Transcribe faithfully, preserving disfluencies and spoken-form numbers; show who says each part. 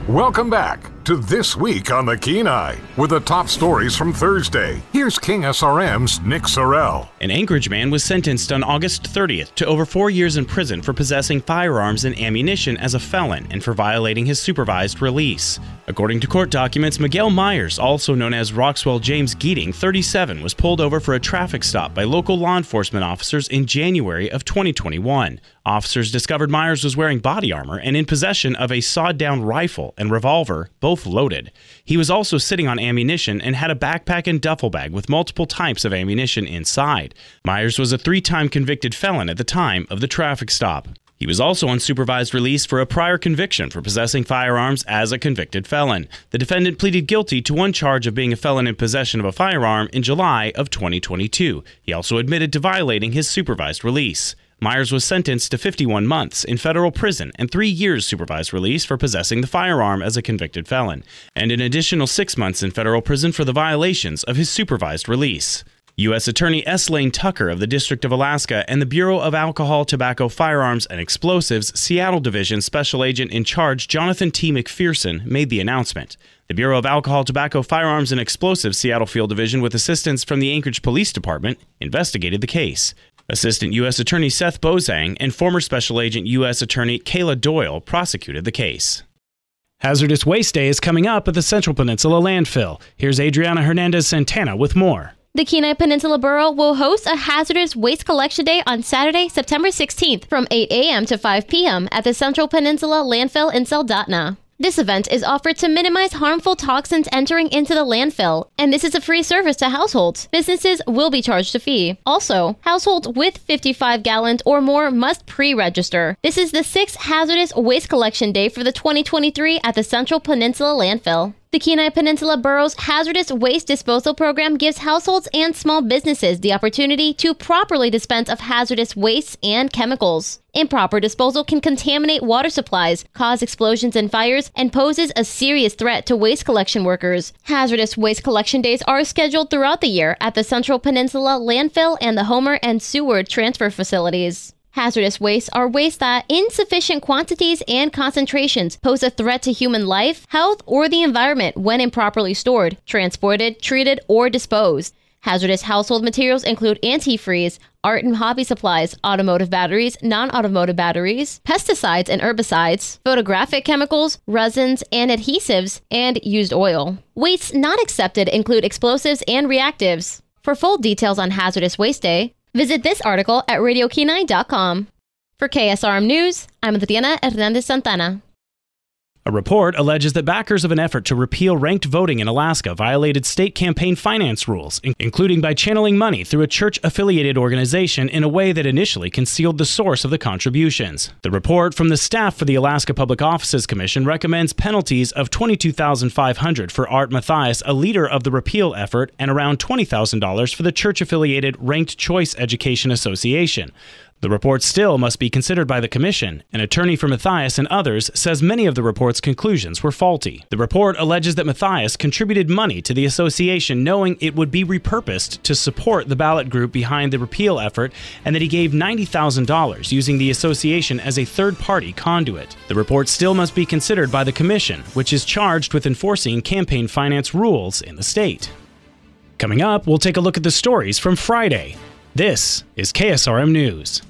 Speaker 1: Welcome back to This Week on the Kenai with the top stories from Thursday. Here's King S R M's Nick Sorrell.
Speaker 2: An Anchorage man was sentenced on August thirtieth to over four years in prison for possessing firearms and ammunition as a felon and for violating his supervised release. According to court documents, Miguel Myers, also known as Roxwell James Geeting, thirty-seven, was pulled over for a traffic stop by local law enforcement officers in January of twenty twenty-one. Officers discovered Myers was wearing body armor and in possession of a sawed-down rifle and revolver, both loaded. He was also sitting on ammunition and had a backpack and duffel bag with multiple types of ammunition inside. Myers was a three-time convicted felon at the time of the traffic stop. He was also on supervised release for a prior conviction for possessing firearms as a convicted felon. The defendant pleaded guilty to one charge of being a felon in possession of a firearm in July of twenty twenty-two. He also admitted to violating his supervised release. Myers was sentenced to fifty-one months in federal prison and three years supervised release for possessing the firearm as a convicted felon, and an additional six months in federal prison for the violations of his supervised release. U S Attorney S. Lane Tucker of the District of Alaska and the Bureau of Alcohol, Tobacco, Firearms, and Explosives Seattle Division Special Agent in Charge Jonathan T. McPherson made the announcement. The Bureau of Alcohol, Tobacco, Firearms, and Explosives Seattle Field Division, with assistance from the Anchorage Police Department, investigated the case. Assistant U S Attorney Seth Bozang and former Special Agent U S Attorney Kayla Doyle prosecuted the case. Hazardous Waste Day is coming up at the Central Peninsula Landfill. Here's Adriana Hernandez-Santana with more.
Speaker 3: The Kenai Peninsula Borough will host a Hazardous Waste Collection Day on Saturday, September sixteenth from eight a.m. to five p.m. at the Central Peninsula Landfill in Soldotna. This event is offered to minimize harmful toxins entering into the landfill, and this is a free service to households. Businesses will be charged a fee. Also, households with fifty-five gallons or more must pre-register. This is the sixth Hazardous Waste Collection Day for the twenty twenty-three at the Central Peninsula Landfill. The Kenai Peninsula Borough's Hazardous Waste Disposal Program gives households and small businesses the opportunity to properly dispense of hazardous wastes and chemicals. Improper disposal can contaminate water supplies, cause explosions and fires, and poses a serious threat to waste collection workers. Hazardous Waste Collection Days are scheduled throughout the year at the Central Peninsula Landfill and the Homer and Seward transfer facilities. Hazardous wastes are waste that, in sufficient quantities and concentrations, pose a threat to human life, health, or the environment when improperly stored, transported, treated, or disposed. Hazardous household materials include antifreeze, art and hobby supplies, automotive batteries, non-automotive batteries, pesticides and herbicides, photographic chemicals, resins and adhesives, and used oil. Wastes not accepted include explosives and reactives. For full details on Hazardous Waste Day, visit this article at radio kenai dot com. For K S R M News, I'm Adriana Hernandez-Santana.
Speaker 2: A report alleges that backers of an effort to repeal ranked voting in Alaska violated state campaign finance rules, including by channeling money through a church-affiliated organization in a way that initially concealed the source of the contributions. The report from the staff for the Alaska Public Offices Commission recommends penalties of twenty-two thousand five hundred dollars for Art Mathias, a leader of the repeal effort, and around twenty thousand dollars for the church-affiliated Ranked Choice Education Association. The report still must be considered by the Commission. An attorney for Mathias and others says many of the report's conclusions were faulty. The report alleges that Mathias contributed money to the association knowing it would be repurposed to support the ballot group behind the repeal effort, and that he gave ninety thousand dollars using the association as a third-party conduit. The report still must be considered by the Commission, which is charged with enforcing campaign finance rules in the state. Coming up, we'll take a look at the stories from Friday. This is K S R M News.